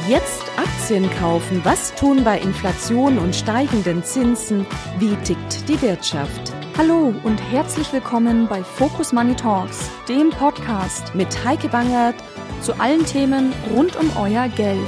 Jetzt Aktien kaufen. Was tun bei Inflation und steigenden Zinsen? Wie tickt die Wirtschaft? Hallo und herzlich willkommen bei Focus Money Talks, dem Podcast Mit Heike Bangert zu allen Themen rund um euer Geld.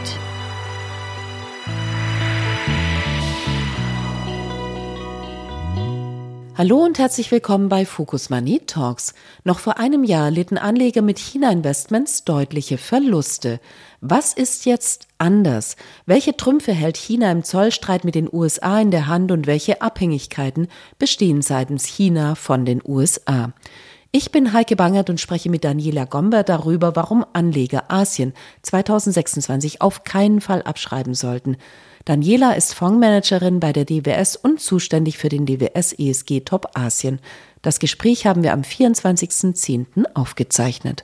Hallo und herzlich willkommen bei Focus Money Talks. Noch vor einem Jahr litten Anleger mit China-Investments deutliche Verluste. Was ist jetzt anders? Welche Trümpfe hält China im Zollstreit mit den USA in der Hand und welche Abhängigkeiten bestehen seitens China von den USA? Ich bin Heike Bangert und spreche mit Daniela Gomber darüber, warum Anleger Asien 2026 auf keinen Fall abschreiben sollten. Daniela ist Fondsmanagerin bei der DWS und zuständig für den DWS ESG Top Asien. Das Gespräch haben wir am 24.10. aufgezeichnet.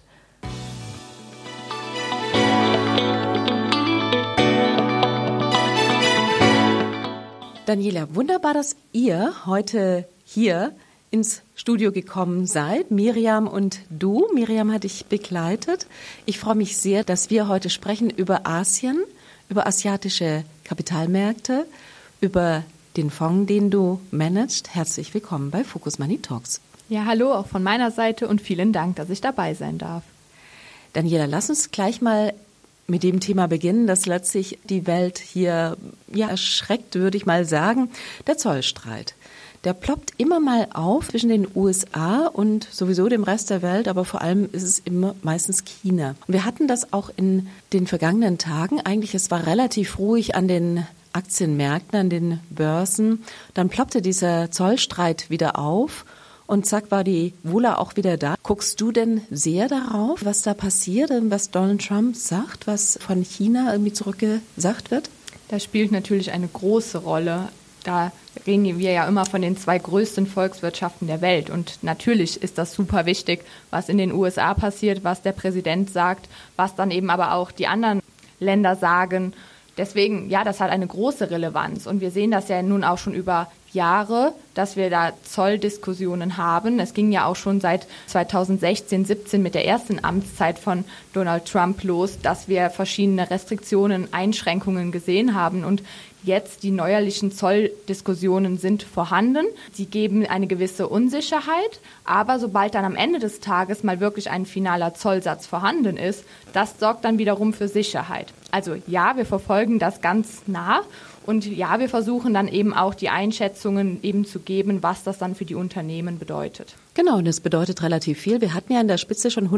Daniela, wunderbar, dass ihr heute hier ins Studio gekommen seid, Miriam und du. Miriam hat dich begleitet. Ich freue mich sehr, dass wir heute sprechen über Asien, über asiatische Kapitalmärkte, über den Fonds, den du managst. Herzlich willkommen bei Focus Money Talks. Ja, hallo auch von meiner Seite und vielen Dank, dass ich dabei sein darf. Daniela, lass uns gleich mal mit dem Thema beginnen, das letztlich die Welt hier erschreckt, würde ich mal sagen, der Zollstreit. Der ploppt immer mal auf zwischen den USA und sowieso dem Rest der Welt, aber vor allem ist es immer meistens China. Und wir hatten das auch in den vergangenen Tagen. Eigentlich, es war relativ ruhig an den Aktienmärkten, an den Börsen. Dann ploppte dieser Zollstreit wieder auf und zack war die Wohler auch wieder da. Guckst du denn sehr darauf, was da passiert, was Donald Trump sagt, was von China irgendwie zurückgesagt wird? Das spielt natürlich eine große Rolle. Da reden wir ja immer von den zwei größten Volkswirtschaften der Welt. Und natürlich ist das super wichtig, was in den USA passiert, was der Präsident sagt, was dann eben aber auch die anderen Länder sagen. Deswegen, ja, das hat eine große Relevanz. Und wir sehen das ja nun auch schon über Jahre, dass wir da Zolldiskussionen haben. Es ging ja auch schon seit 2016, 17 mit der ersten Amtszeit von Donald Trump los, dass wir verschiedene Restriktionen, Einschränkungen gesehen haben. Und jetzt die neuerlichen Zolldiskussionen sind vorhanden. Sie geben eine gewisse Unsicherheit, aber sobald dann am Ende des Tages mal wirklich ein finaler Zollsatz vorhanden ist, das sorgt dann wiederum für Sicherheit. Also ja, wir verfolgen das ganz nah und ja, wir versuchen dann eben auch die Einschätzungen eben zu geben, was das dann für die Unternehmen bedeutet. Genau, und das bedeutet relativ viel. Wir hatten ja in der Spitze schon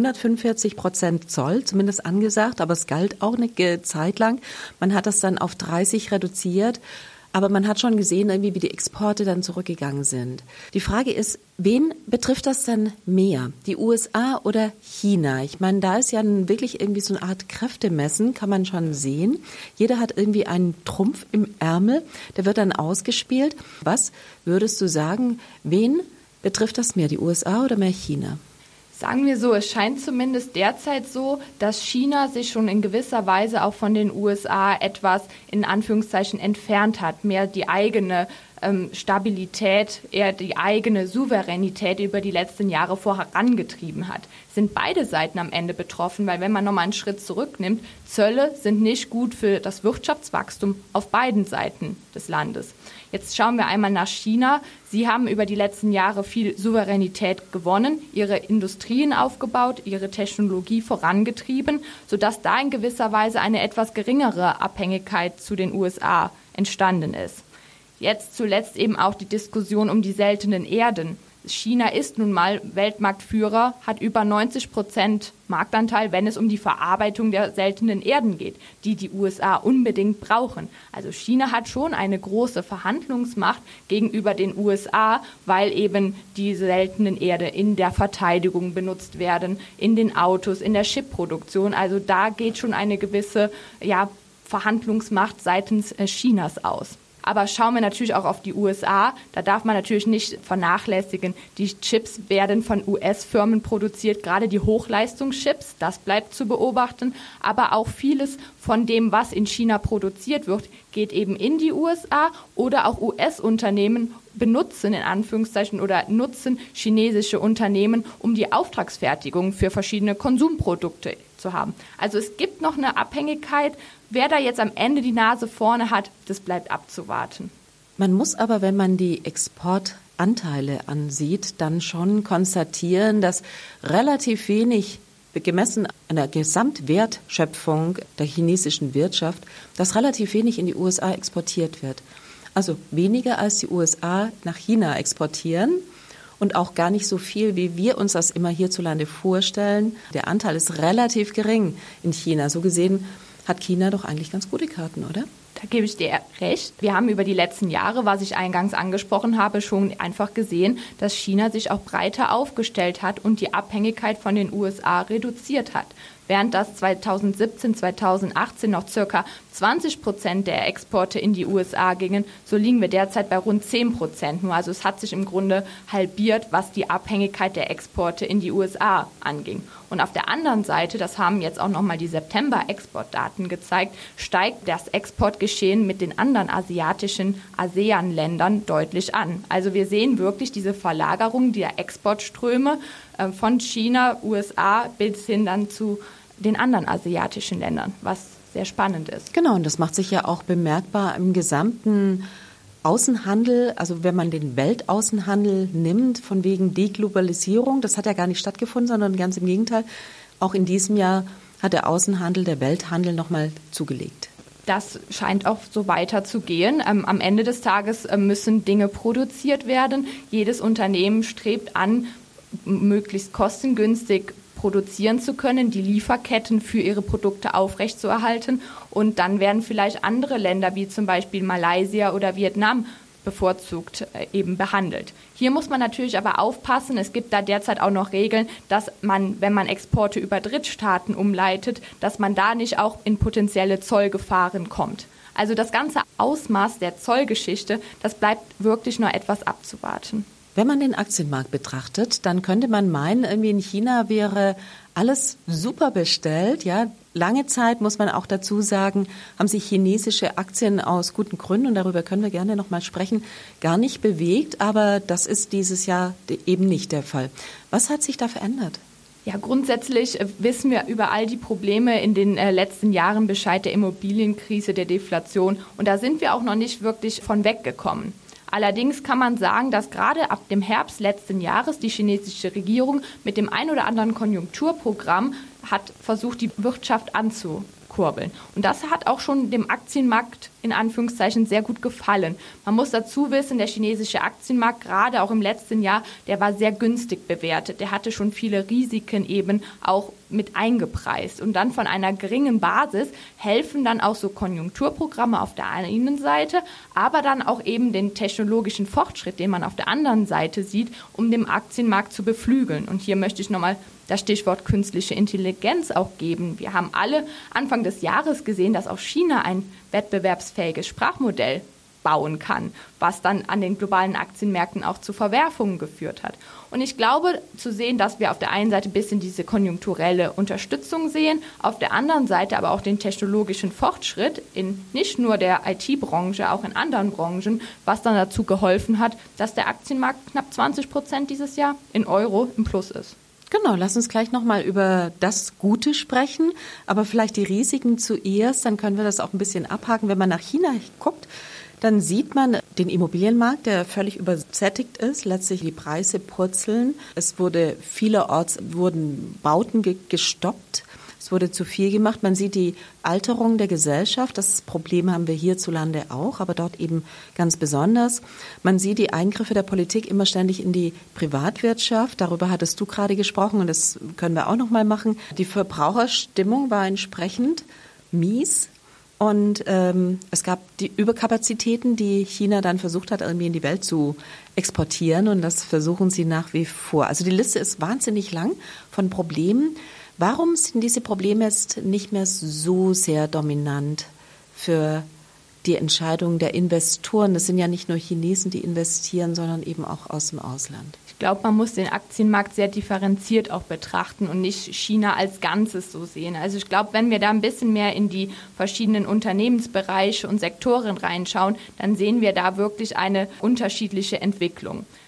145% Zoll, zumindest angesagt, aber es galt auch eine Zeit lang. Man hat das dann auf 30 reduziert, aber man hat schon gesehen, irgendwie, wie die Exporte dann zurückgegangen sind. Die Frage ist, wen betrifft das denn mehr? Die USA oder China? Ich meine, da ist ja wirklich irgendwie so eine Art Kräftemessen, kann man schon sehen. Jeder hat irgendwie einen Trumpf im Ärmel, der wird dann ausgespielt. Was würdest du sagen, wen betrifft das mehr, die USA oder mehr China? Sagen wir so, es scheint zumindest derzeit so, dass China sich schon in gewisser Weise auch von den USA etwas in Anführungszeichen entfernt hat, mehr die eigene Stabilität, eher die eigene Souveränität über die letzten Jahre vorangetrieben hat. Sind beide Seiten am Ende betroffen, weil wenn man nochmal einen Schritt zurücknimmt, Zölle sind nicht gut für das Wirtschaftswachstum auf beiden Seiten des Landes. Jetzt schauen wir einmal nach China. Sie haben über die letzten Jahre viel Souveränität gewonnen, ihre Industrien aufgebaut, ihre Technologie vorangetrieben, sodass da in gewisser Weise eine etwas geringere Abhängigkeit zu den USA entstanden ist. Jetzt zuletzt eben auch die Diskussion um die seltenen Erden. China ist nun mal Weltmarktführer, hat über 90% Marktanteil, wenn es um die Verarbeitung der seltenen Erden geht, die die USA unbedingt brauchen. Also China hat schon eine große Verhandlungsmacht gegenüber den USA, weil eben die seltenen Erde in der Verteidigung benutzt werden, in den Autos, in der Chipproduktion. Also da geht schon eine gewisse Verhandlungsmacht seitens Chinas aus. Aber schauen wir natürlich auch auf die USA. Da darf man natürlich nicht vernachlässigen. Die Chips werden von US-Firmen produziert, gerade die Hochleistungschips. Das bleibt zu beobachten. Aber auch vieles von dem, was in China produziert wird, geht eben in die USA oder auch US-Unternehmen benutzen, in Anführungszeichen, oder nutzen chinesische Unternehmen, um die Auftragsfertigung für verschiedene Konsumprodukte zu haben. Also es gibt noch eine Abhängigkeit. Wer da jetzt am Ende die Nase vorne hat, das bleibt abzuwarten. Man muss aber, wenn man die Exportanteile ansieht, dann schon konstatieren, dass relativ wenig, gemessen an der Gesamtwertschöpfung der chinesischen Wirtschaft, dass relativ wenig in die USA exportiert wird. Also weniger als die USA nach China exportieren und auch gar nicht so viel, wie wir uns das immer hierzulande vorstellen. Der Anteil ist relativ gering in China. So gesehen hat China doch eigentlich ganz gute Karten, oder? Da gebe ich dir recht. Wir haben über die letzten Jahre, was ich eingangs angesprochen habe, schon einfach gesehen, dass China sich auch breiter aufgestellt hat und die Abhängigkeit von den USA reduziert hat. Während das 2017, 2018 noch circa 20% der Exporte in die USA gingen, so liegen wir derzeit bei rund 10% nur. Also es hat sich im Grunde halbiert, was die Abhängigkeit der Exporte in die USA anging. Und auf der anderen Seite, das haben jetzt auch nochmal die September-Exportdaten gezeigt, steigt das Exportgeschehen mit den anderen asiatischen ASEAN-Ländern deutlich an. Also wir sehen wirklich diese Verlagerung der Exportströme von China, USA bis hin dann zu den anderen asiatischen Ländern, was sehr spannend ist. Genau, und das macht sich ja auch bemerkbar im gesamten Außenhandel, also wenn man den Weltaußenhandel nimmt, von wegen Deglobalisierung, das hat ja gar nicht stattgefunden, sondern ganz im Gegenteil, auch in diesem Jahr hat der Außenhandel, der Welthandel nochmal zugelegt. Das scheint auch so weiter zu gehen. Am Ende des Tages müssen Dinge produziert werden. Jedes Unternehmen strebt an, möglichst kostengünstig produzieren zu können, die Lieferketten für ihre Produkte aufrechtzuerhalten. Und dann werden vielleicht andere Länder, wie zum Beispiel Malaysia oder Vietnam, bevorzugt eben behandelt. Hier muss man natürlich aber aufpassen, es gibt da derzeit auch noch Regeln, dass man, wenn man Exporte über Drittstaaten umleitet, dass man da nicht auch in potenzielle Zollgefahren kommt. Also das ganze Ausmaß der Zollgeschichte, das bleibt wirklich nur etwas abzuwarten. Wenn man den Aktienmarkt betrachtet, dann könnte man meinen, irgendwie in China wäre alles super bestellt. Ja, lange Zeit, muss man auch dazu sagen, haben sich chinesische Aktien aus guten Gründen, und darüber können wir gerne noch mal sprechen, gar nicht bewegt. Aber das ist dieses Jahr eben nicht der Fall. Was hat sich da verändert? Ja, grundsätzlich wissen wir über all die Probleme in den letzten Jahren Bescheid, der Immobilienkrise, der Deflation. Und da sind wir auch noch nicht wirklich von weggekommen. Allerdings kann man sagen, dass gerade ab dem Herbst letzten Jahres die chinesische Regierung mit dem ein oder anderen Konjunkturprogramm hat versucht, die Wirtschaft anzukurbeln. Und das hat auch schon dem Aktienmarkt in Anführungszeichen sehr gut gefallen. Man muss dazu wissen, der chinesische Aktienmarkt, gerade auch im letzten Jahr, der war sehr günstig bewertet. Der hatte schon viele Risiken eben auch mit eingepreist. Und dann von einer geringen Basis helfen dann auch so Konjunkturprogramme auf der einen Seite, aber dann auch eben den technologischen Fortschritt, den man auf der anderen Seite sieht, um den Aktienmarkt zu beflügeln. Und hier möchte ich nochmal das Stichwort künstliche Intelligenz auch geben. Wir haben alle Anfang des Jahres gesehen, dass auch China ein wettbewerbsfähiges Sprachmodell bauen kann, was dann an den globalen Aktienmärkten auch zu Verwerfungen geführt hat. Und ich glaube, zu sehen, dass wir auf der einen Seite ein bisschen diese konjunkturelle Unterstützung sehen, auf der anderen Seite aber auch den technologischen Fortschritt in nicht nur der IT-Branche, auch in anderen Branchen, was dann dazu geholfen hat, dass der Aktienmarkt knapp 20% dieses Jahr in Euro im Plus ist. Genau, lass uns gleich nochmal über das Gute sprechen, aber vielleicht die Risiken zuerst, dann können wir das auch ein bisschen abhaken. Wenn man nach China guckt, dann sieht man den Immobilienmarkt, der völlig übersättigt ist, letztlich die Preise purzeln. Es wurde vielerorts wurden Bauten gestoppt. Es wurde zu viel gemacht. Man sieht die Alterung der Gesellschaft. Das Problem haben wir hierzulande auch, aber dort eben ganz besonders. Man sieht die Eingriffe der Politik immer ständig in die Privatwirtschaft. Darüber hattest du gerade gesprochen und das können wir auch noch mal machen. Die Verbraucherstimmung war entsprechend mies. Und es gab die Überkapazitäten, die China dann versucht hat, irgendwie in die Welt zu exportieren. Und das versuchen sie nach wie vor. Also die Liste ist wahnsinnig lang von Problemen. Warum sind diese Probleme jetzt nicht mehr so sehr dominant für die Entscheidung der Investoren? Das sind ja nicht nur Chinesen, die investieren, sondern eben auch aus dem Ausland. Ich glaube, man muss den Aktienmarkt sehr differenziert auch betrachten und nicht China als Ganzes so sehen. Also ich glaube, wenn wir da ein bisschen mehr in die verschiedenen Unternehmensbereiche und Sektoren reinschauen, dann sehen wir da wirklich eine unterschiedliche Entwicklung.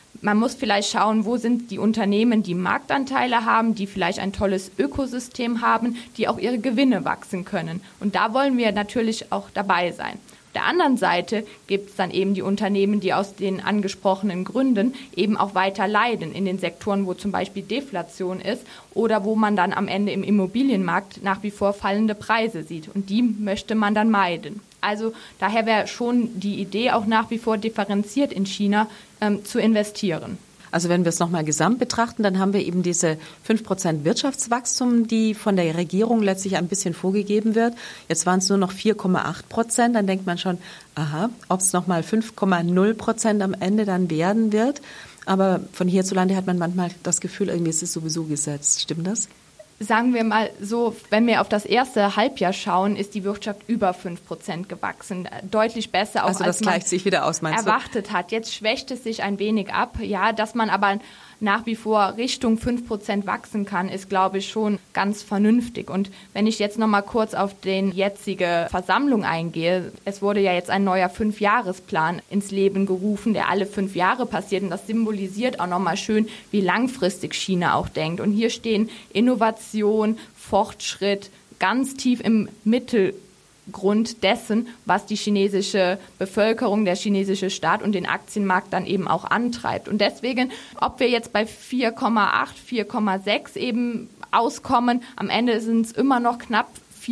Man muss vielleicht schauen, wo sind die Unternehmen, die Marktanteile haben, die vielleicht ein tolles Ökosystem haben, die auch ihre Gewinne wachsen können. Und da wollen wir natürlich auch dabei sein. Auf der anderen Seite gibt es dann eben die Unternehmen, die aus den angesprochenen Gründen eben auch weiter leiden in den Sektoren, wo zum Beispiel Deflation ist oder wo man dann am Ende im Immobilienmarkt nach wie vor fallende Preise sieht. Und die möchte man dann meiden. Also daher wäre schon die Idee, auch nach wie vor differenziert in China zu investieren. Also wenn wir es nochmal gesamt betrachten, dann haben wir eben diese 5% Wirtschaftswachstum, die von der Regierung letztlich ein bisschen vorgegeben wird. Jetzt waren es nur noch 4,8%. Dann denkt man schon, ob es nochmal 5,0% am Ende dann werden wird. Aber von hierzulande hat man manchmal das Gefühl, irgendwie ist es sowieso gesetzt. Stimmt das? Sagen wir mal so, wenn wir auf das erste Halbjahr schauen, ist die Wirtschaft über 5% gewachsen. Deutlich besser, auch also das als man gleicht sich wieder aus, meinst du? erwartet hat. Jetzt schwächt es sich ein wenig ab. Ja, dass man aber nach wie vor Richtung 5% wachsen kann, ist, glaube ich, schon ganz vernünftig. Und wenn ich jetzt noch mal kurz auf die jetzige Versammlung eingehe, es wurde ja jetzt ein neuer 5-Jahresplan ins Leben gerufen, der alle 5 Jahre passiert. Und das symbolisiert auch noch mal schön, wie langfristig China auch denkt. Und hier stehen Innovation, Fortschritt ganz tief im Mittelgrund dessen, was die chinesische Bevölkerung, der chinesische Staat und den Aktienmarkt dann eben auch antreibt. Und deswegen, ob wir jetzt bei 4,8, 4,6 eben auskommen, am Ende sind es immer noch knapp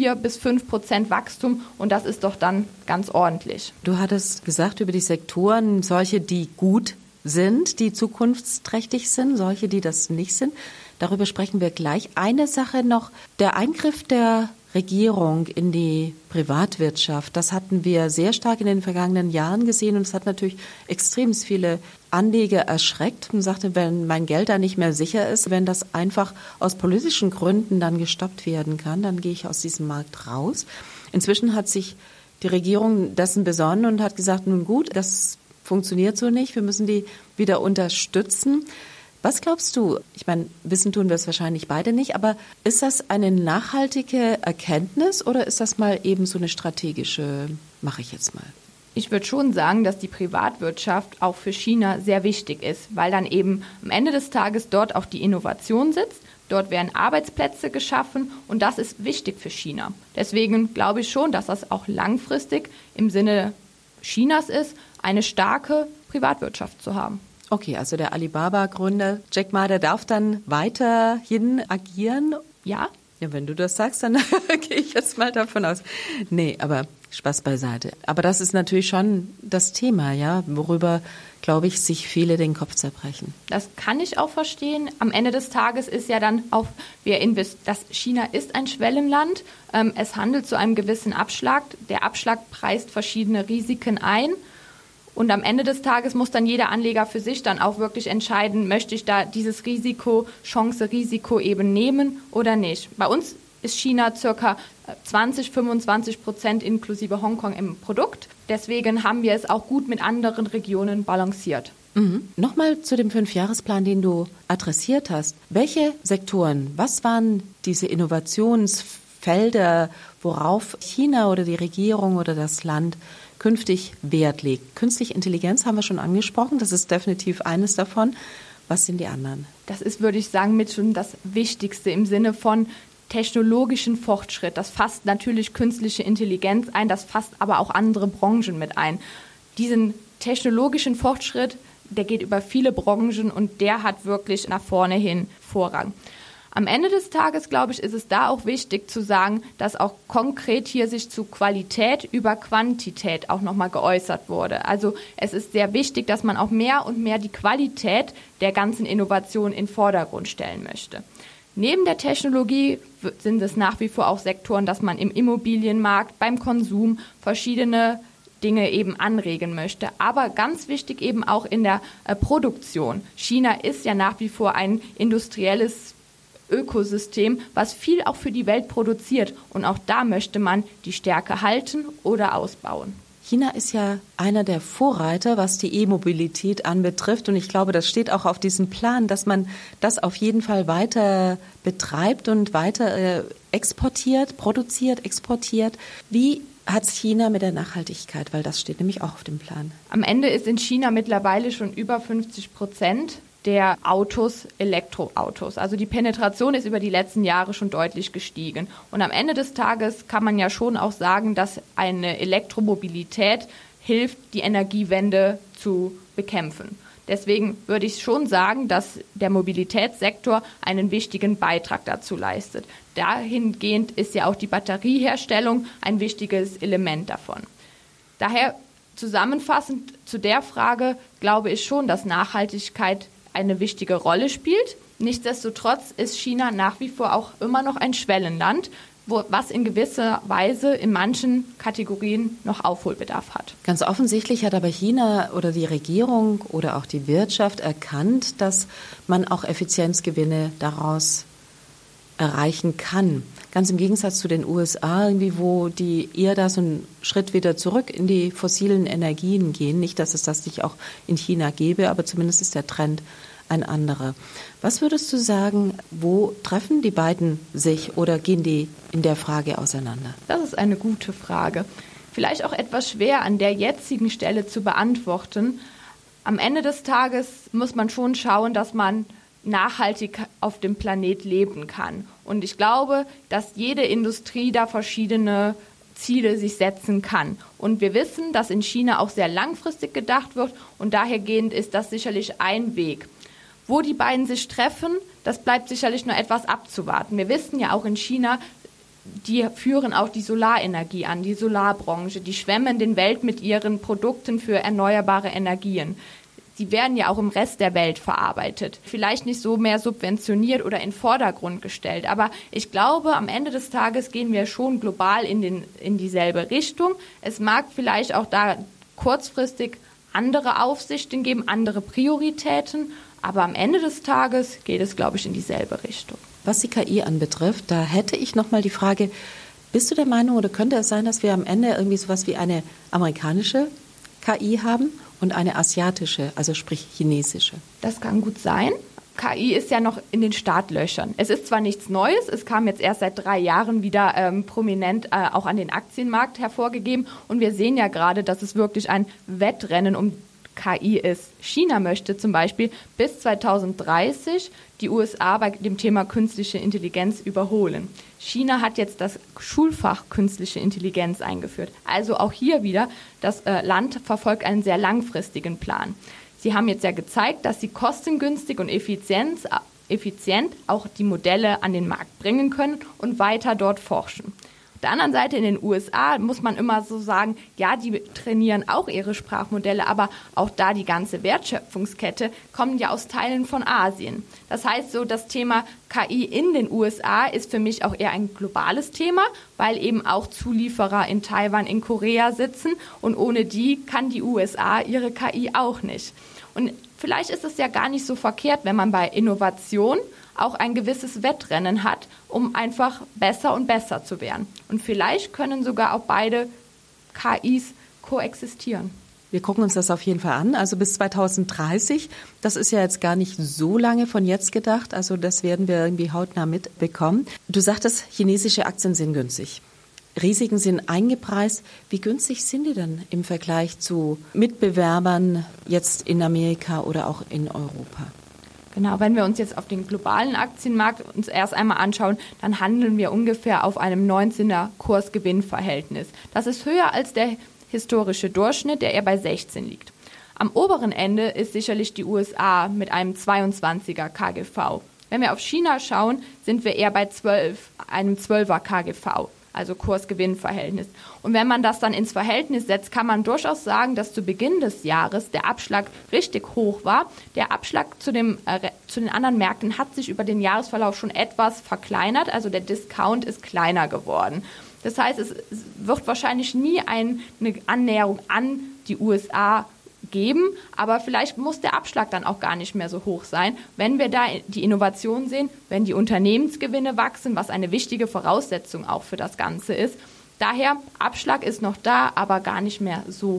4-5% Wachstum und das ist doch dann ganz ordentlich. Du hattest gesagt über die Sektoren, solche, die gut sind, die zukunftsträchtig sind, solche, die das nicht sind. Darüber sprechen wir gleich. Eine Sache noch, der Eingriff der Regierung in die Privatwirtschaft, das hatten wir sehr stark in den vergangenen Jahren gesehen und es hat natürlich extrem viele Anleger erschreckt und sagte, wenn mein Geld da nicht mehr sicher ist, wenn das einfach aus politischen Gründen dann gestoppt werden kann, dann gehe ich aus diesem Markt raus. Inzwischen hat sich die Regierung dessen besonnen und hat gesagt, nun gut, das funktioniert so nicht, wir müssen die wieder unterstützen. Was glaubst du? Ich meine, wissen tun wir es wahrscheinlich beide nicht, aber ist das eine nachhaltige Erkenntnis oder ist das mal eben so eine strategische, mache ich jetzt mal? Ich würde schon sagen, dass die Privatwirtschaft auch für China sehr wichtig ist, weil dann eben am Ende des Tages dort auch die Innovation sitzt. Dort werden Arbeitsplätze geschaffen und das ist wichtig für China. Deswegen glaube ich schon, dass das auch langfristig im Sinne Chinas ist, eine starke Privatwirtschaft zu haben. Okay, also der Alibaba-Gründer Jack Ma, der darf dann weiterhin agieren? Ja. Ja, wenn du das sagst, dann gehe ich jetzt mal davon aus. Nee, aber Spaß beiseite. Aber das ist natürlich schon das Thema, ja, worüber, glaube ich, sich viele den Kopf zerbrechen. Das kann ich auch verstehen. Am Ende des Tages ist ja dann auch, das China ist ein Schwellenland. Es handelt zu einem gewissen Abschlag. Der Abschlag preist verschiedene Risiken ein. Und am Ende des Tages muss dann jeder Anleger für sich dann auch wirklich entscheiden, möchte ich da dieses Risiko, Chance-Risiko eben nehmen oder nicht. Bei uns ist China circa 20-25% inklusive Hongkong im Produkt. Deswegen haben wir es auch gut mit anderen Regionen balanciert. Nochmal zu dem 5-Jahresplan, den du adressiert hast. Welche Sektoren, was waren diese Innovationsfelder, worauf China oder die Regierung oder das Land künftig Wert legt? Künstliche Intelligenz haben wir schon angesprochen, das ist definitiv eines davon. Was sind die anderen? Das ist, würde ich sagen, mit schon das Wichtigste im Sinne von technologischen Fortschritt. Das fasst natürlich künstliche Intelligenz ein, das fasst aber auch andere Branchen mit ein. Diesen technologischen Fortschritt, der geht über viele Branchen und der hat wirklich nach vorne hin Vorrang. Am Ende des Tages, glaube ich, ist es da auch wichtig zu sagen, dass auch konkret hier sich zu Qualität über Quantität auch nochmal geäußert wurde. Also es ist sehr wichtig, dass man auch mehr und mehr die Qualität der ganzen Innovation in den Vordergrund stellen möchte. Neben der Technologie sind es nach wie vor auch Sektoren, dass man im Immobilienmarkt, beim Konsum verschiedene Dinge eben anregen möchte. Aber ganz wichtig eben auch in der Produktion. China ist ja nach wie vor ein industrielles Ökosystem, was viel auch für die Welt produziert. Und auch da möchte man die Stärke halten oder ausbauen. China ist ja einer der Vorreiter, was die E-Mobilität anbetrifft. Und ich glaube, das steht auch auf diesem Plan, dass man das auf jeden Fall weiter betreibt und weiter exportiert, produziert, exportiert. Wie hat China mit der Nachhaltigkeit? Weil das steht nämlich auch auf dem Plan. Am Ende ist in China mittlerweile schon über 50% der Autos Elektroautos. Also die Penetration ist über die letzten Jahre schon deutlich gestiegen. Und am Ende des Tages kann man ja schon auch sagen, dass eine Elektromobilität hilft, die Energiewende zu bekämpfen. Deswegen würde ich schon sagen, dass der Mobilitätssektor einen wichtigen Beitrag dazu leistet. Dahingehend ist ja auch die Batterieherstellung ein wichtiges Element davon. Daher zusammenfassend zu der Frage glaube ich schon, dass Nachhaltigkeit eine wichtige Rolle spielt. Nichtsdestotrotz ist China nach wie vor auch immer noch ein Schwellenland, was in gewisser Weise in manchen Kategorien noch Aufholbedarf hat. Ganz offensichtlich hat aber China oder die Regierung oder auch die Wirtschaft erkannt, dass man auch Effizienzgewinne daraus erreichen kann. Ganz im Gegensatz zu den USA, irgendwie, wo die eher da so einen Schritt wieder zurück in die fossilen Energien gehen. Nicht, dass es das nicht auch in China gäbe, aber zumindest ist der Trend ein anderer. Was würdest du sagen, wo treffen die beiden sich oder gehen die in der Frage auseinander? Das ist eine gute Frage. Vielleicht auch etwas schwer an der jetzigen Stelle zu beantworten. Am Ende des Tages muss man schon schauen, dass man nachhaltig auf dem Planet leben kann. Und ich glaube, dass jede Industrie da verschiedene Ziele sich setzen kann. Und wir wissen, dass in China auch sehr langfristig gedacht wird und dahergehend ist das sicherlich ein Weg. Wo die beiden sich treffen, das bleibt sicherlich nur etwas abzuwarten. Wir wissen ja auch in China, die führen auch die Solarenergie an, die Solarbranche. Die schwemmen den Welt mit ihren Produkten für erneuerbare Energien. Die werden ja auch im Rest der Welt verarbeitet. Vielleicht nicht so mehr subventioniert oder in den Vordergrund gestellt. Aber ich glaube, am Ende des Tages gehen wir schon global in dieselbe Richtung. Es mag vielleicht auch da kurzfristig andere Aufsichten geben, andere Prioritäten. Aber am Ende des Tages geht es, glaube ich, in dieselbe Richtung. Was die KI anbetrifft, da hätte ich noch mal die Frage, bist du der Meinung oder könnte es sein, dass wir am Ende irgendwie sowas wie eine amerikanische KI haben und eine asiatische, also sprich chinesische? Das kann gut sein. KI ist ja noch in den Startlöchern. Es ist zwar nichts Neues, es kam jetzt erst seit 3 Jahren wieder prominent auch an den Aktienmarkt hervorgegeben. Und wir sehen ja gerade, dass es wirklich ein Wettrennen um KI ist. China möchte zum Beispiel bis 2030 die USA bei dem Thema künstliche Intelligenz überholen. China hat jetzt das Schulfach künstliche Intelligenz eingeführt. Also auch hier wieder, das Land verfolgt einen sehr langfristigen Plan. Sie haben jetzt ja gezeigt, dass sie kostengünstig und effizient auch die Modelle an den Markt bringen können und weiter dort forschen. Auf der anderen Seite in den USA muss man immer so sagen, ja, die trainieren auch ihre Sprachmodelle, aber auch da die ganze Wertschöpfungskette kommt ja aus Teilen von Asien. Das heißt so, das Thema KI in den USA ist für mich auch eher ein globales Thema, weil eben auch Zulieferer in Taiwan, in Korea sitzen und ohne die kann die USA ihre KI auch nicht. Und vielleicht ist es ja gar nicht so verkehrt, wenn man bei Innovation auch ein gewisses Wettrennen hat, um einfach besser und besser zu werden. Und vielleicht können sogar auch beide KIs koexistieren. Wir gucken uns das auf jeden Fall an. Also bis 2030, das ist ja jetzt gar nicht so lange von jetzt gedacht. Also das werden wir irgendwie hautnah mitbekommen. Du sagtest, chinesische Aktien sind günstig. Risiken sind eingepreist. Wie günstig sind die denn im Vergleich zu Mitbewerbern jetzt in Amerika oder auch in Europa? Genau, wenn wir uns jetzt auf den globalen Aktienmarkt uns erst einmal anschauen, dann handeln wir ungefähr auf einem 19er Kurs-Gewinn-Verhältnis. Das ist höher als der historische Durchschnitt, der eher bei 16 liegt. Am oberen Ende ist sicherlich die USA mit einem 22er KGV. Wenn wir auf China schauen, sind wir eher bei 12, einem 12er KGV. Also Kurs-Gewinn-Verhältnis. Und wenn man das dann ins Verhältnis setzt, kann man durchaus sagen, dass zu Beginn des Jahres der Abschlag richtig hoch war. Der Abschlag zu den anderen Märkten hat sich über den Jahresverlauf schon etwas verkleinert, also der Discount ist kleiner geworden. Das heißt, es wird wahrscheinlich nie eine Annäherung an die USA geben, aber vielleicht muss der Abschlag dann auch gar nicht mehr so hoch sein, wenn wir da die Innovation sehen, wenn die Unternehmensgewinne wachsen, was eine wichtige Voraussetzung auch für das Ganze ist. Daher, Abschlag ist noch da, aber gar nicht mehr so hoch.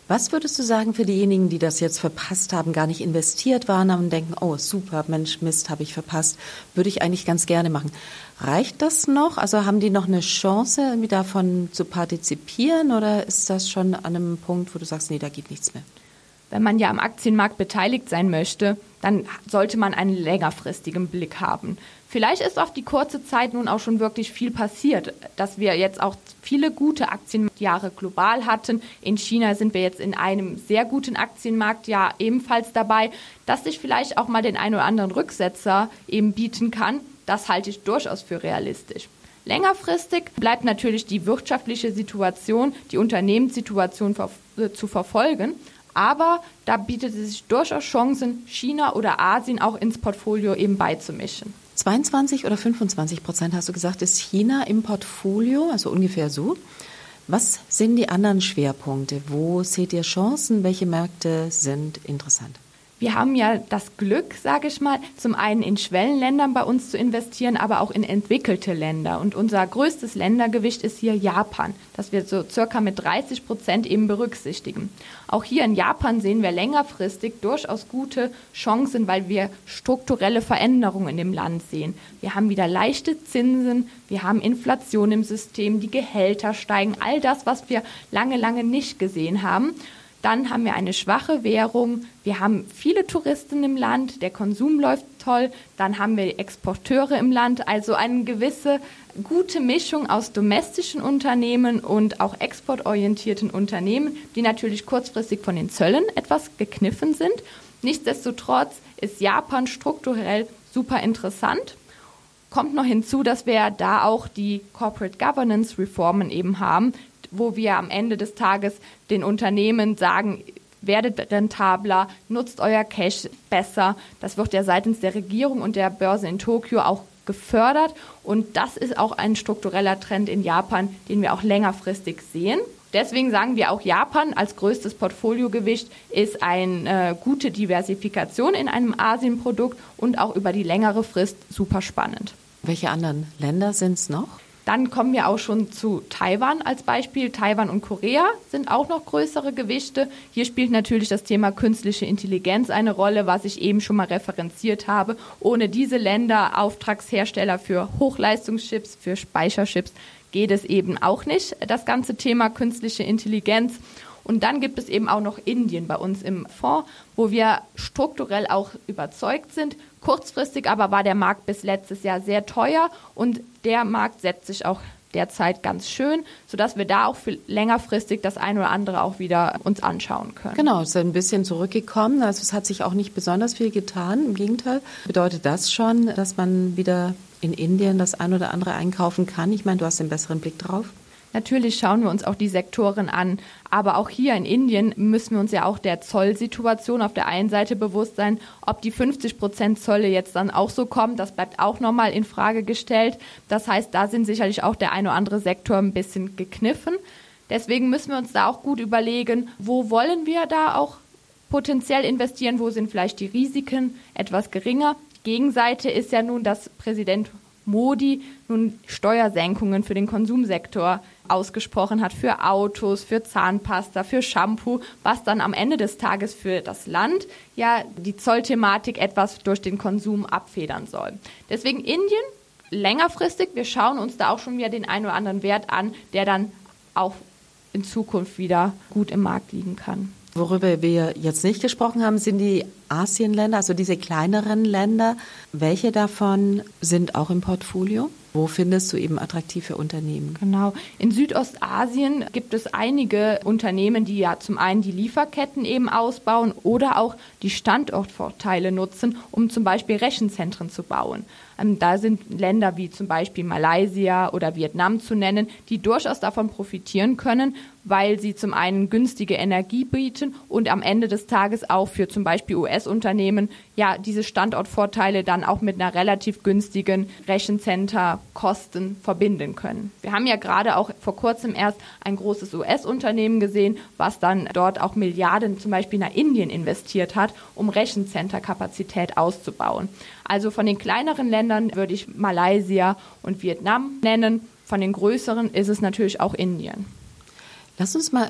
Was würdest du sagen für diejenigen, die das jetzt verpasst haben, gar nicht investiert waren und denken, oh super, Mensch, Mist, habe ich verpasst, würde ich eigentlich ganz gerne machen. Reicht das noch? Also haben die noch eine Chance, irgendwie davon zu partizipieren oder ist das schon an einem Punkt, wo du sagst, nee, da geht nichts mehr? Wenn man ja am Aktienmarkt beteiligt sein möchte, dann sollte man einen längerfristigen Blick haben. Vielleicht ist auf die kurze Zeit nun auch schon wirklich viel passiert, dass wir jetzt auch viele gute Aktienjahre global hatten. In China sind wir jetzt in einem sehr guten Aktienmarktjahr ebenfalls dabei, dass sich vielleicht auch mal den einen oder anderen Rücksetzer eben bieten kann. Das halte ich durchaus für realistisch. Längerfristig bleibt natürlich die wirtschaftliche Situation, die Unternehmenssituation zu verfolgen. Aber da bietet es sich durchaus Chancen, China oder Asien auch ins Portfolio eben beizumischen. 22 oder 25% hast du gesagt, ist China im Portfolio, also ungefähr so. Was sind die anderen Schwerpunkte? Wo seht ihr Chancen? Welche Märkte sind interessant? Wir haben ja das Glück, sage ich mal, zum einen in Schwellenländern bei uns zu investieren, aber auch in entwickelte Länder. Und unser größtes Ländergewicht ist hier Japan, das wir so circa mit 30% eben berücksichtigen. Auch hier in Japan sehen wir längerfristig durchaus gute Chancen, weil wir strukturelle Veränderungen in dem Land sehen. Wir haben wieder leichte Zinsen, wir haben Inflation im System, die Gehälter steigen, all das, was wir lange nicht gesehen haben. Dann haben wir eine schwache Währung, wir haben viele Touristen im Land, der Konsum läuft toll, dann haben wir Exporteure im Land, also eine gewisse gute Mischung aus domestischen Unternehmen und auch exportorientierten Unternehmen, die natürlich kurzfristig von den Zöllen etwas gekniffen sind. Nichtsdestotrotz ist Japan strukturell super interessant. Kommt noch hinzu, dass wir da auch die Corporate Governance Reformen eben haben, wo wir am Ende des Tages den Unternehmen sagen, werdet rentabler, nutzt euer Cash besser. Das wird ja seitens der Regierung und der Börse in Tokio auch gefördert. Und das ist auch ein struktureller Trend in Japan, den wir auch längerfristig sehen. Deswegen sagen wir auch, Japan als größtes Portfoliogewicht ist eine gute Diversifikation in einem Asienprodukt und auch über die längere Frist super spannend. Welche anderen Länder sind es noch? Dann kommen wir auch schon zu Taiwan als Beispiel. Taiwan und Korea sind auch noch größere Gewichte. Hier spielt natürlich das Thema künstliche Intelligenz eine Rolle, was ich eben schon mal referenziert habe. Ohne diese Länder, Auftragshersteller für Hochleistungschips, für Speicherchips, geht es eben auch nicht, das ganze Thema künstliche Intelligenz. Und dann gibt es eben auch noch Indien bei uns im Fonds, wo wir strukturell auch überzeugt sind. Kurzfristig aber war der Markt bis letztes Jahr sehr teuer und der Markt setzt sich auch derzeit ganz schön, sodass wir da auch für längerfristig das ein oder andere auch wieder uns anschauen können. Genau, es ist ein bisschen zurückgekommen. Also es hat sich auch nicht besonders viel getan. Im Gegenteil, bedeutet das schon, dass man wieder in Indien das ein oder andere einkaufen kann? Ich meine, du hast den besseren Blick drauf. Natürlich schauen wir uns auch die Sektoren an, aber auch hier in Indien müssen wir uns ja auch der Zollsituation auf der einen Seite bewusst sein, ob die 50% Zölle jetzt dann auch so kommen, das bleibt auch nochmal in Frage gestellt. Das heißt, da sind sicherlich auch der ein oder andere Sektor ein bisschen gekniffen. Deswegen müssen wir uns da auch gut überlegen, wo wollen wir da auch potenziell investieren, wo sind vielleicht die Risiken etwas geringer. Die Gegenseite ist ja nun, dass Präsident Modi nun Steuersenkungen für den Konsumsektor ausgesprochen hat, für Autos, für Zahnpasta, für Shampoo, was dann am Ende des Tages für das Land ja die Zollthematik etwas durch den Konsum abfedern soll. Deswegen Indien längerfristig, wir schauen uns da auch schon wieder den einen oder anderen Wert an, der dann auch in Zukunft wieder gut im Markt liegen kann. Worüber wir jetzt nicht gesprochen haben, sind die Asienländer, also diese kleineren Länder. Welche davon sind auch im Portfolio? Wo findest du eben attraktive Unternehmen? Genau. In Südostasien gibt es einige Unternehmen, die ja zum einen die Lieferketten eben ausbauen oder auch die Standortvorteile nutzen, um zum Beispiel Rechenzentren zu bauen. Da sind Länder wie zum Beispiel Malaysia oder Vietnam zu nennen, die durchaus davon profitieren können, weil sie zum einen günstige Energie bieten und am Ende des Tages auch für zum Beispiel US-Unternehmen ja diese Standortvorteile dann auch mit einer relativ günstigen Rechenzenterkosten verbinden können. Wir haben ja gerade auch vor kurzem erst ein großes US-Unternehmen gesehen, was dann dort auch Milliarden zum Beispiel nach Indien investiert hat, um Rechenzenterkapazität auszubauen. Also von den kleineren Ländern würde ich Malaysia und Vietnam nennen. Von den größeren ist es natürlich auch Indien. Lass uns mal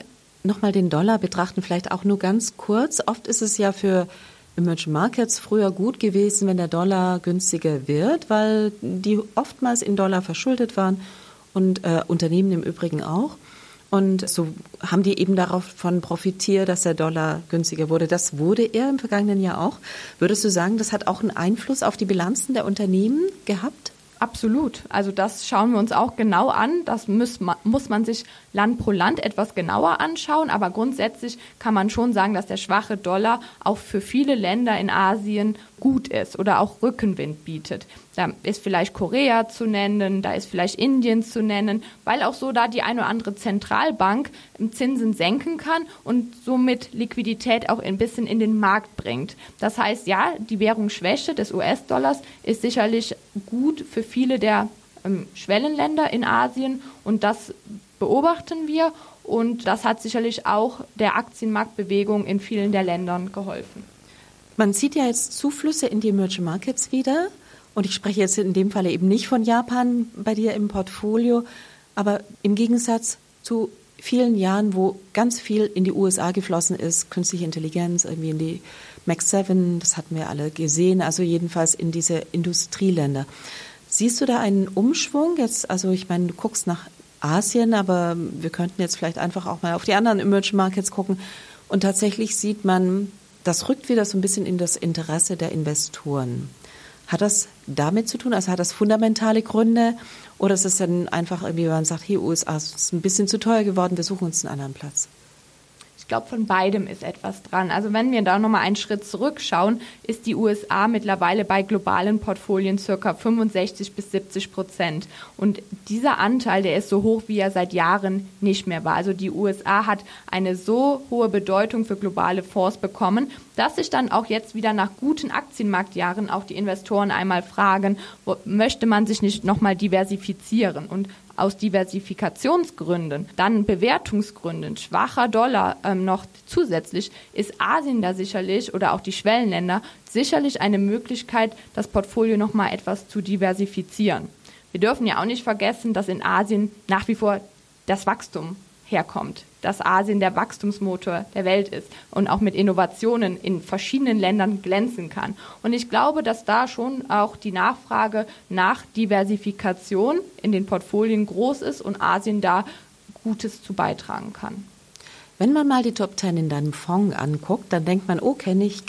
nochmal den Dollar betrachten, vielleicht auch nur ganz kurz. Oft ist es ja für Emerging Markets früher gut gewesen, wenn der Dollar günstiger wird, weil die oftmals in Dollar verschuldet waren und Unternehmen im Übrigen auch. Und so haben die eben davon profitiert, dass der Dollar günstiger wurde. Das wurde er im vergangenen Jahr auch. Würdest du sagen, das hat auch einen Einfluss auf die Bilanzen der Unternehmen gehabt? Absolut. Also das schauen wir uns auch genau an. Das muss man sich Land pro Land etwas genauer anschauen. Aber grundsätzlich kann man schon sagen, dass der schwache Dollar auch für viele Länder in Asien gut ist oder auch Rückenwind bietet. Da ist vielleicht Korea zu nennen, da ist vielleicht Indien zu nennen, weil auch so da die eine oder andere Zentralbank Zinsen senken kann und somit Liquidität auch ein bisschen in den Markt bringt. Das heißt, ja, die Währungsschwäche des US-Dollars ist sicherlich gut für viele der Schwellenländer in Asien und das beobachten wir und das hat sicherlich auch der Aktienmarktbewegung in vielen der Ländern geholfen. Man sieht ja jetzt Zuflüsse in die Emerging Markets wieder. Und ich spreche jetzt in dem Falle eben nicht von Japan bei dir im Portfolio, aber im Gegensatz zu vielen Jahren, wo ganz viel in die USA geflossen ist, künstliche Intelligenz, irgendwie in die Max 7, das hatten wir alle gesehen, also jedenfalls in diese Industrieländer. Siehst du da einen Umschwung jetzt? Also ich meine, du guckst nach Asien, aber wir könnten jetzt vielleicht einfach auch mal auf die anderen Emerging Markets gucken. Und tatsächlich sieht man, das rückt wieder so ein bisschen in das Interesse der Investoren. Hat das damit zu tun? Also hat das fundamentale Gründe? Oder ist es dann einfach irgendwie, wenn man sagt, hey, USA ist ein bisschen zu teuer geworden, wir suchen uns einen anderen Platz? Ich glaube, von beidem ist etwas dran. Also wenn wir da nochmal einen Schritt zurückschauen, ist die USA mittlerweile bei globalen Portfolien ca. 65-70%. Und dieser Anteil, der ist so hoch, wie er seit Jahren nicht mehr war. Also die USA hat eine so hohe Bedeutung für globale Fonds bekommen, dass sich dann auch jetzt wieder nach guten Aktienmarktjahren auch die Investoren einmal fragen, möchte man sich nicht nochmal diversifizieren? Und aus Diversifikationsgründen, dann Bewertungsgründen, schwacher Dollar noch zusätzlich, ist Asien da sicherlich oder auch die Schwellenländer sicherlich eine Möglichkeit, das Portfolio nochmal etwas zu diversifizieren. Wir dürfen ja auch nicht vergessen, dass in Asien nach wie vor das Wachstum herkommt, dass Asien der Wachstumsmotor der Welt ist und auch mit Innovationen in verschiedenen Ländern glänzen kann. Und ich glaube, dass da schon auch die Nachfrage nach Diversifikation in den Portfolien groß ist und Asien da Gutes zu beitragen kann. Wenn man mal die Top 10 in deinem Fonds anguckt, dann denkt man, oh, kenne ich.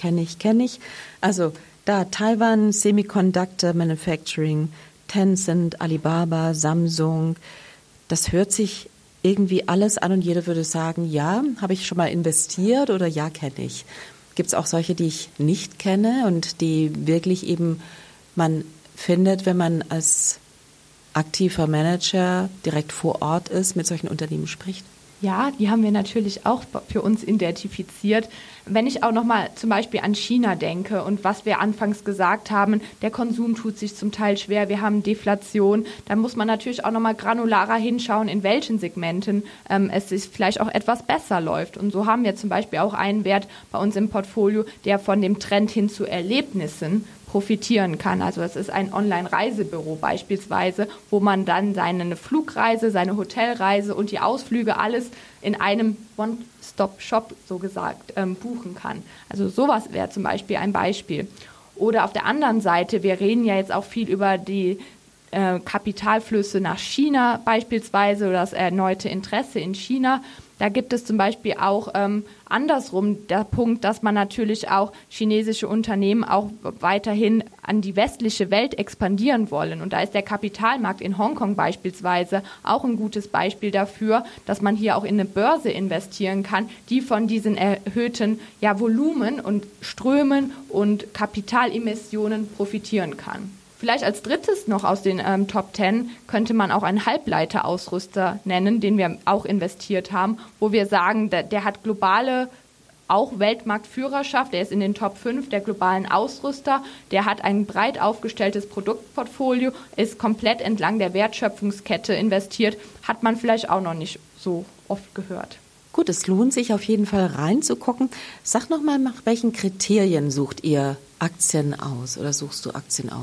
Also da Taiwan, Semiconductor Manufacturing, Tencent, Alibaba, Samsung, das hört sich irgendwie alles an und jeder würde sagen, ja, habe ich schon mal investiert oder ja, kenne ich. Gibt es auch solche, die ich nicht kenne und die wirklich eben man findet, wenn man als aktiver Manager direkt vor Ort ist, mit solchen Unternehmen spricht? Ja, die haben wir natürlich auch für uns identifiziert. Wenn ich auch nochmal zum Beispiel an China denke und was wir anfangs gesagt haben, der Konsum tut sich zum Teil schwer, wir haben Deflation, dann muss man natürlich auch nochmal granularer hinschauen, in welchen Segmenten es sich vielleicht auch etwas besser läuft. Und so haben wir zum Beispiel auch einen Wert bei uns im Portfolio, der von dem Trend hin zu Erlebnissen profitieren kann. Also es ist ein Online-Reisebüro beispielsweise, wo man dann seine Flugreise, seine Hotelreise und die Ausflüge alles in einem One-Stop-Shop so gesagt buchen kann. Also sowas wäre zum Beispiel ein Beispiel. Oder auf der anderen Seite, wir reden ja jetzt auch viel über die Kapitalflüsse nach China beispielsweise oder das erneute Interesse in China. Da gibt es zum Beispiel auch andersrum der Punkt, dass man natürlich auch chinesische Unternehmen auch weiterhin an die westliche Welt expandieren wollen. Und da ist der Kapitalmarkt in Hongkong beispielsweise auch ein gutes Beispiel dafür, dass man hier auch in eine Börse investieren kann, die von diesen erhöhten Volumen und Strömen und Kapitalemissionen profitieren kann. Vielleicht als drittes noch aus den Top 10 könnte man auch einen Halbleiterausrüster nennen, den wir auch investiert haben, wo wir sagen, der hat globale auch Weltmarktführerschaft, der ist in den Top 5 der globalen Ausrüster, der hat ein breit aufgestelltes Produktportfolio, ist komplett entlang der Wertschöpfungskette investiert, hat man vielleicht auch noch nicht so oft gehört. Gut, es lohnt sich auf jeden Fall reinzugucken. Sag nochmal, nach welchen Kriterien sucht ihr Aktien aus oder suchst du Aktien aus?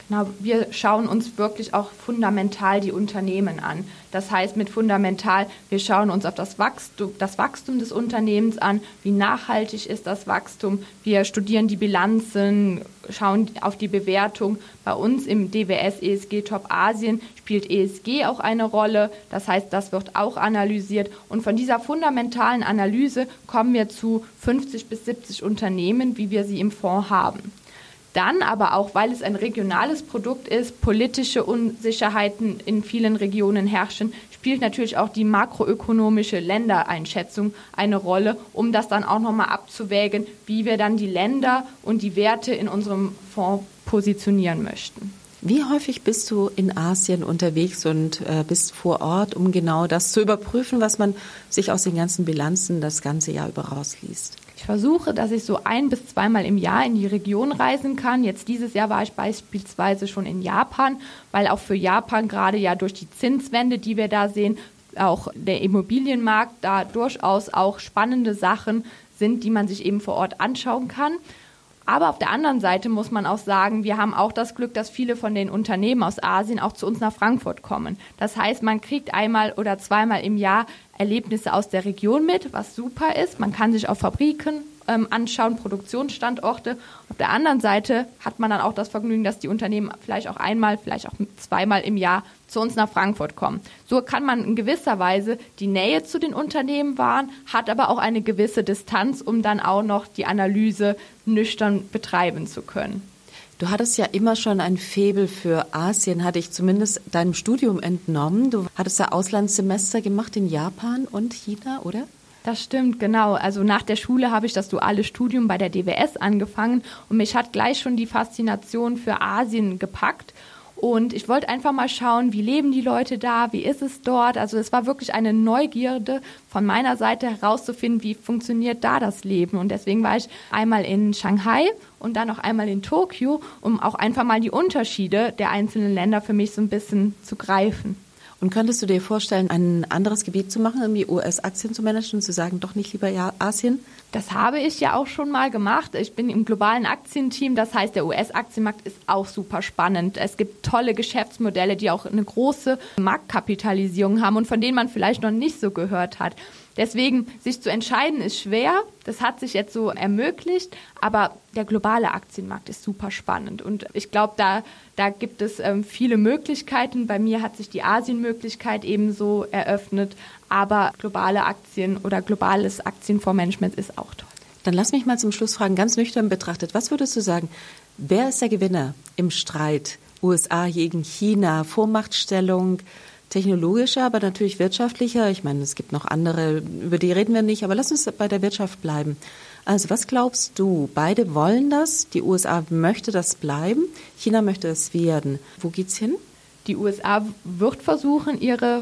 Genau, wir schauen uns wirklich auch fundamental die Unternehmen an. Das heißt mit fundamental, wir schauen uns auf das Wachstum des Unternehmens an, wie nachhaltig ist das Wachstum. Wir studieren die Bilanzen, schauen auf die Bewertung. Bei uns im DWS ESG Top Asien spielt ESG auch eine Rolle. Das heißt, das wird auch analysiert. Und von dieser fundamentalen Analyse kommen wir zu 50 bis 70 Unternehmen, wie wir sie im Fonds haben. Dann aber auch, weil es ein regionales Produkt ist, politische Unsicherheiten in vielen Regionen herrschen, spielt natürlich auch die makroökonomische Ländereinschätzung eine Rolle, um das dann auch nochmal abzuwägen, wie wir dann die Länder und die Werte in unserem Fonds positionieren möchten. Wie häufig bist du in Asien unterwegs und bist vor Ort, um genau das zu überprüfen, was man sich aus den ganzen Bilanzen das ganze Jahr über rausliest? Ich versuche, dass ich so 1- bis 2-mal im Jahr in die Region reisen kann. Jetzt dieses Jahr war ich beispielsweise schon in Japan, weil auch für Japan gerade ja durch die Zinswende, die wir da sehen, auch der Immobilienmarkt da durchaus auch spannende Sachen sind, die man sich eben vor Ort anschauen kann. Aber auf der anderen Seite muss man auch sagen, wir haben auch das Glück, dass viele von den Unternehmen aus Asien auch zu uns nach Frankfurt kommen. Das heißt, man kriegt 1- oder 2-mal im Jahr Erlebnisse aus der Region mit, was super ist. Man kann sich auch Fabriken anschauen, Produktionsstandorte. Auf der anderen Seite hat man dann auch das Vergnügen, dass die Unternehmen vielleicht auch 1-mal, vielleicht auch 2-mal im Jahr zu uns nach Frankfurt kommen. So kann man in gewisser Weise die Nähe zu den Unternehmen wahren, hat aber auch eine gewisse Distanz, um dann auch noch die Analyse nüchtern betreiben zu können. Du hattest ja immer schon ein Faible für Asien, hatte ich zumindest deinem Studium entnommen. Du hattest ja Auslandssemester gemacht in Japan und China, oder? Das stimmt, genau. Also nach der Schule habe ich das duale Studium bei der DWS angefangen und mich hat gleich schon die Faszination für Asien gepackt. Und ich wollte einfach mal schauen, wie leben die Leute da, wie ist es dort. Also es war wirklich eine Neugierde von meiner Seite herauszufinden, wie funktioniert da das Leben. Und deswegen war ich einmal in Shanghai und dann noch einmal in Tokio, um auch einfach mal die Unterschiede der einzelnen Länder für mich so ein bisschen zu greifen. Und könntest du dir vorstellen, ein anderes Gebiet zu machen, irgendwie US-Aktien zu managen und zu sagen, doch nicht lieber Asien? Das habe ich ja auch schon mal gemacht. Ich bin im globalen Aktienteam, das heißt, der US-Aktienmarkt ist auch super spannend. Es gibt tolle Geschäftsmodelle, die auch eine große Marktkapitalisierung haben und von denen man vielleicht noch nicht so gehört hat. Deswegen, sich zu entscheiden, ist schwer. Das hat sich jetzt so ermöglicht. Aber der globale Aktienmarkt ist super spannend. Und ich glaube, da gibt es viele Möglichkeiten. Bei mir hat sich die Asien-Möglichkeit ebenso eröffnet. Aber globale Aktien oder globales Aktienfondsmanagement ist auch toll. Dann lass mich mal zum Schluss fragen, ganz nüchtern betrachtet. Was würdest du sagen, wer ist der Gewinner im Streit? USA gegen China, Vormachtstellung, technologischer, aber natürlich wirtschaftlicher. Ich meine, es gibt noch andere, über die reden wir nicht, aber lass uns bei der Wirtschaft bleiben. Also was glaubst du? Beide wollen das, die USA möchte das bleiben, China möchte es werden. Wo geht's hin? Die USA wird versuchen, ihre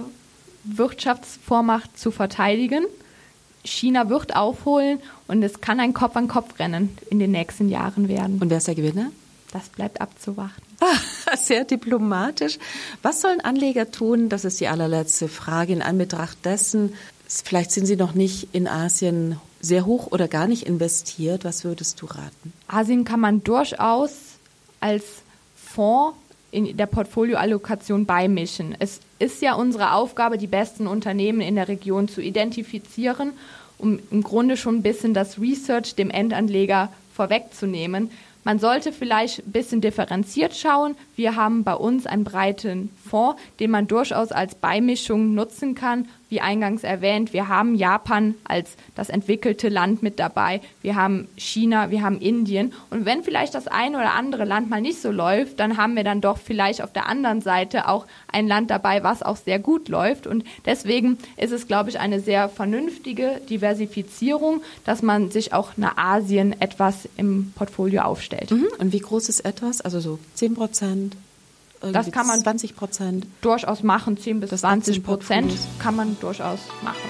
Wirtschaftsvormacht zu verteidigen. China wird aufholen und es kann ein Kopf-an-Kopf-Rennen in den nächsten Jahren werden. Und wer ist der Gewinner? Das bleibt abzuwarten. Sehr diplomatisch. Was sollen Anleger tun? Das ist die allerletzte Frage in Anbetracht dessen. Vielleicht sind sie noch nicht in Asien sehr hoch oder gar nicht investiert. Was würdest du raten? Asien kann man durchaus als Fonds in der Portfolioallokation beimischen. Es ist ja unsere Aufgabe, die besten Unternehmen in der Region zu identifizieren, um im Grunde schon ein bisschen das Research dem Endanleger vorwegzunehmen. Man sollte vielleicht ein bisschen differenziert schauen. Wir haben bei uns einen breiten Fonds, den man durchaus als Beimischung nutzen kann. Wie eingangs erwähnt, wir haben Japan als das entwickelte Land mit dabei. Wir haben China, wir haben Indien. Und wenn vielleicht das eine oder andere Land mal nicht so läuft, dann haben wir dann doch vielleicht auf der anderen Seite auch ein Land dabei, was auch sehr gut läuft. Und deswegen ist es, glaube ich, eine sehr vernünftige Diversifizierung, dass man sich auch nach Asien etwas im Portfolio aufstellt. Und wie groß ist etwas? Also so 10%? Das kann man 20% durchaus machen, 10 bis 20% kann man durchaus machen.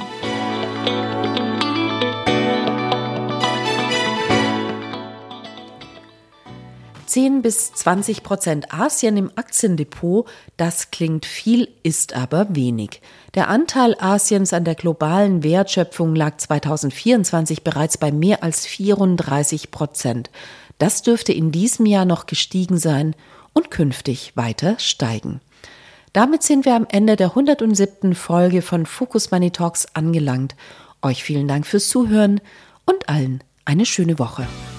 (10 bis 20% Asien im Aktiendepot, das klingt viel, ist aber wenig. Der Anteil Asiens an der globalen Wertschöpfung lag 2024 bereits bei mehr als 34%. Das dürfte in diesem Jahr noch gestiegen sein. und künftig weiter steigen. Damit sind wir am Ende der 107. Folge von Focus Money Talks angelangt. Euch vielen Dank fürs Zuhören und allen eine schöne Woche.